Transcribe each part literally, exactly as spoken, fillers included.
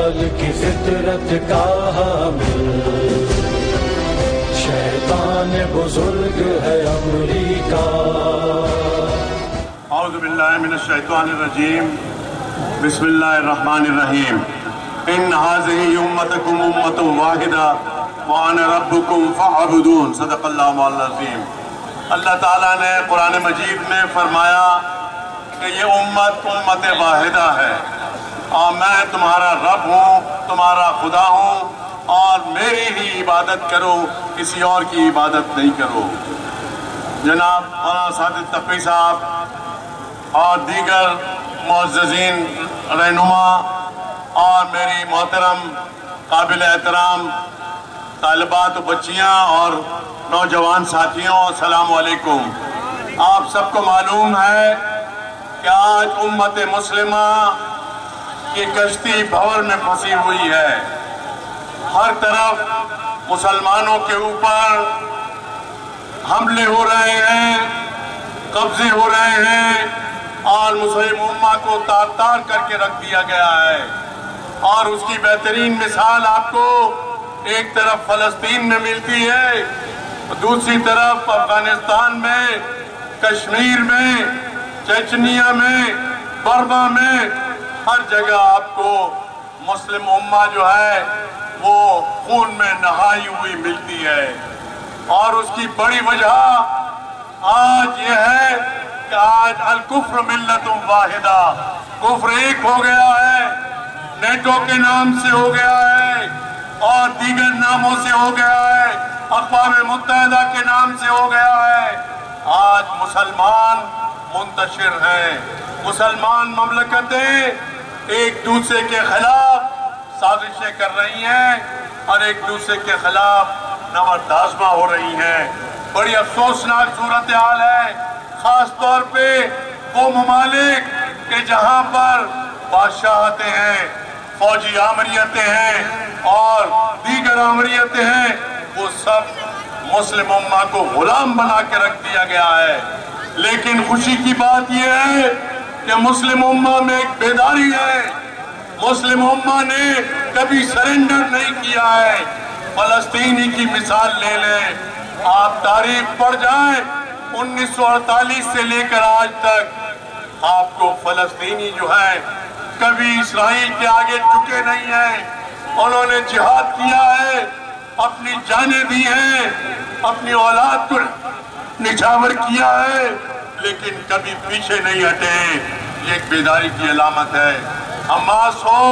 جلال کی فطرت کا حامل، شیطان بزرگ ہے امریکہ۔ اعوذ باللہ من الشیطان الرجیم، بسم اللہ الرحمن الرحیم۔ ان هذه امتکم امۃ واحدہ وانا ربکم فاعبدون، صدق اللہ مولانا العظیم۔ اللہ تعالیٰ نے قرآن مجید میں فرمایا کہ یہ امت امت واحدہ ہے اور میں تمہارا رب ہوں، تمہارا خدا ہوں، اور میری ہی عبادت کرو، کسی اور کی عبادت نہیں کرو۔ جناب مولانا سعادت تقوی صاحب اور دیگر معززین رہنما اور میری محترم قابل احترام طالبات و بچیاں اور نوجوان ساتھیوں، السلام علیکم۔ آپ سب کو معلوم ہے کہ آج امت مسلمہ کی کشتی بھور میں پھنسی ہوئی ہے۔ ہر طرف مسلمانوں کے اوپر حملے ہو رہے ہیں، قبضے ہو رہے ہیں، اور مسلم امہ کو تار تار کر کے رکھ دیا گیا ہے۔ اور اس کی بہترین مثال آپ کو ایک طرف فلسطین میں ملتی ہے، دوسری طرف افغانستان میں، کشمیر میں، چچنیا میں، برما میں، ہر جگہ آپ کو مسلم امہ جو ہے وہ خون میں نہائی ہوئی ملتی ہے۔ اور اس کی بڑی وجہ آج یہ ہے کہ آج الکفر ملت واحدہ، کفر ایک ہو گیا ہے، نیٹو کے نام سے ہو گیا ہے اور دیگر ناموں سے ہو گیا ہے، اقوام متحدہ کے نام سے ہو گیا ہے۔ آج مسلمان منتشر ہیں، مسلمان مملکتیں ایک دوسرے کے خلاف سازشیں کر رہی ہیں اور ایک دوسرے کے خلاف نبرد آزما ہو رہی ہیں۔ بڑی افسوسناک صورتحال ہے، خاص طور پہ وہ ممالک کہ جہاں پر بادشاہتیں ہیں، فوجی آمریتیں ہیں اور دیگر آمریتیں ہیں، وہ سب مسلم امہ کو غلام بنا کے رکھ دیا گیا ہے۔ لیکن خوشی کی بات یہ ہے کہ مسلم امہ میں ایک بیداری ہے، مسلم امہ نے کبھی سرنڈر نہیں کیا ہے۔ فلسطینی کی مثال لے لیں، آپ تاریخ پڑھ جائیں، انیس سو اڑتالیس سے لے کر آج تک آپ کو فلسطینی جو ہے کبھی اسرائیل کے آگے جھکے نہیں ہیں۔ انہوں نے جہاد کیا ہے، اپنی جانیں دی ہیں، اپنی اولاد کو نچھاور کیا ہے، لیکن کبھی پیچھے نہیں ہٹے۔ یہ ایک بیداری کی علامت ہے۔ حماس ہو،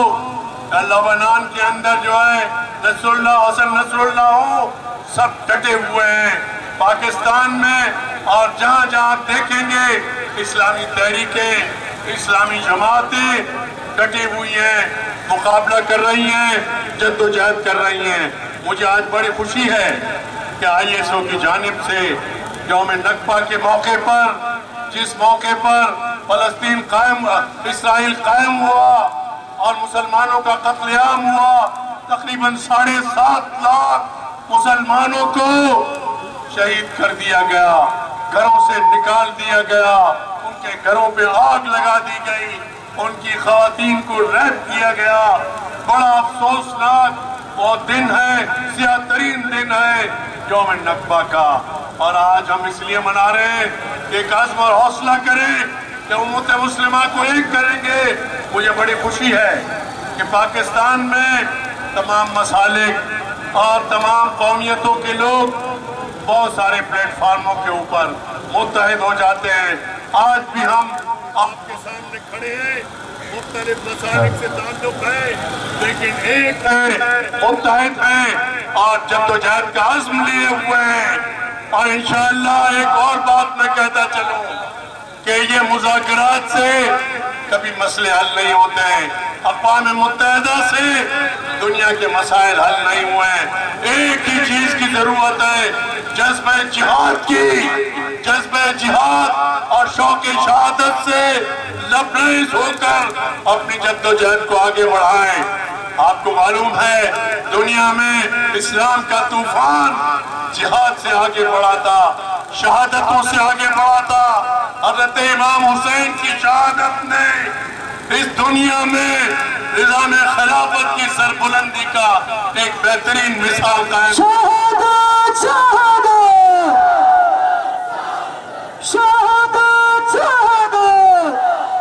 لبنان کے اندر جو ہے نصر اللہ حسن نصر اللہ ہو، سب ڈٹے ہوئے ہیں۔ پاکستان میں اور جہاں جہاں دیکھیں گے اسلامی تحریکیں، اسلامی جماعتیں ڈٹی ہوئی ہیں، مقابلہ کر رہی ہیں، جد و جہد کر رہی ہیں۔ مجھے آج بڑی خوشی ہے کہ آئی ایس او کی جانب سے یوم نکبہ کے موقع پر، جس موقع پر فلسطین قائم، اسرائیل قائم ہوا اور مسلمانوں کا قتل عام ہوا، تقریباً ساڑھے سات لاکھ مسلمانوں کو شہید کر دیا گیا، گھروں سے نکال دیا گیا، ان کے گھروں پہ آگ لگا دی گئی، ان کی خواتین کو ریپ کیا گیا۔ بڑا افسوسناک وہ دن ہے، سیاہ ترین دن ہے یوم نکبہ کا، اور آج ہم اس لیے منا رہے ہیں کہ ایک عزم اور حوصلہ کریں کہ امت مسلمہ کو ایک کریں گے۔ مجھے بڑی خوشی ہے کہ پاکستان میں تمام مسالک اور تمام قومیتوں کے لوگ بہت سارے پلیٹ فارموں کے اوپر متحد ہو جاتے ہیں۔ آج بھی ہم آپ کے سامنے کھڑے ہیں، مختلف مسالک سے تعلق ہے، لیکن ایک ہے، متحد ہیں اور جد و جہد کا عزم لیے ہوئے ہیں۔ اور انشاءاللہ ایک اور بات میں کہتا چلوں کہ یہ مذاکرات سے کبھی مسئلے حل نہیں ہوتے ہیں، اقوام متحدہ سے دنیا کے مسائل حل نہیں ہوئے ہیں۔ ایک ہی چیز کی ضرورت ہے، جذبہ جہاد کی، جذبہ جہاد اور شوق شہادت سے لبریز ہو کر اپنی جد و جہد کو آگے بڑھائیں۔ آپ کو معلوم ہے دنیا میں اسلام کا طوفان جہاد سے آگے بڑھا تھا، شہادتوں سے آگے بڑھا تھا۔ حضرت امام حسین کی شہادت نے اس دنیا میں نظام خلافت کی سربلندی کا ایک بہترین مثال قائم. شہادت شہادت شہادت شہادت.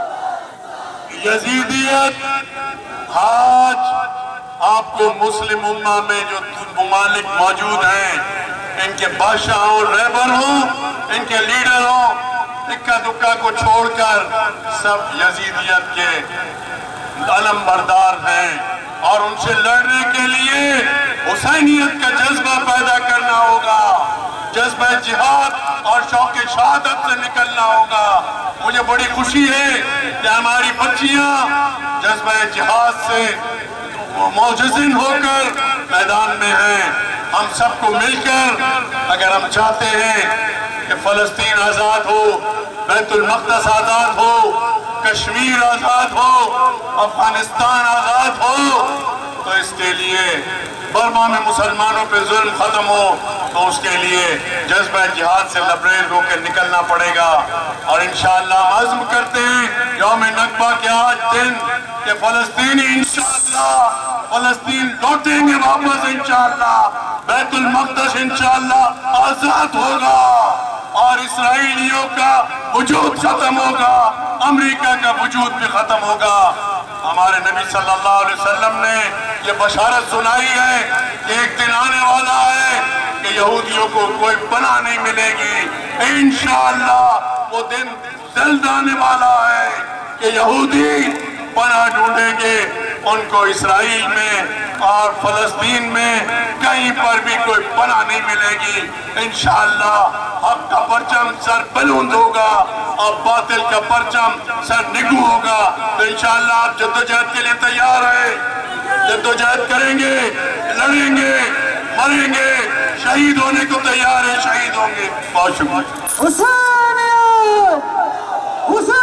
یزیدیت آج آپ کو مسلم امہ میں جو ممالک موجود ہیں، ان کے بادشاہ ہوں، رہبر ہوں، ان کے لیڈر ہوں، اکا دکا کو چھوڑ کر سب یزیدیت کے علم بردار ہیں، اور ان سے لڑنے کے لیے حسینیت کا جذبہ پیدا کرنا ہوگا، جذبہ جہاد اور شوق شہادت سے نکلنا ہوگا. مجھے بڑی خوشی ہے کہ ہماری بچیاں جذبہ جہاد سے معجزن ہو کر میدان میں ہیں. ہم سب کو مل کر اگر ہم چاہتے ہیں کہ فلسطین آزاد ہو، بیت المقدس آزاد ہو، کشمیر آزاد ہو، افغانستان آزاد ہو، تو اس کے لیے برما میں مسلمانوں پہ ظلم ختم ہو، تو اس کے لیے جذبہ جہاد سے لبریز ہو کے نکلنا پڑے گا. اور انشاءاللہ ہم عزم کرتے ہیں یوم نکبہ کے آج دن کہ فلسطینی انشاءاللہ فلسطین لوٹیں گے واپس، انشاءاللہ بیت المقدس انشاءاللہ آزاد ہوگا، اور اسرائیلیوں کا وجود ختم ہوگا، امریکہ کا وجود بھی ختم ہوگا. ہمارے نبی صلی اللہ علیہ وسلم نے یہ بشارت سنائی ہے کہ ایک دن آنے والا ہے کہ یہودیوں کو کوئی پناہ نہیں ملے گی. انشاءاللہ وہ دن جلد آنے والا ہے کہ یہودی پناہ ڈھونڈیں گے، ان کو اسرائیل میں اور فلسطین میں کہیں پر بھی کوئی پناہ نہیں ملے گی. انشاءاللہ حق کا پرچم سر بلند ہوگا اور باطل کا پرچم سر نگو ہوگا. تو انشاءاللہ آپ جدوجہد کے لیے تیار ہیں، جدوجہد کریں گے، لڑیں گے، مریں گے، شہید ہونے کو تیار ہیں، شہید ہوں گے. بہت شکریہ. حسین حسین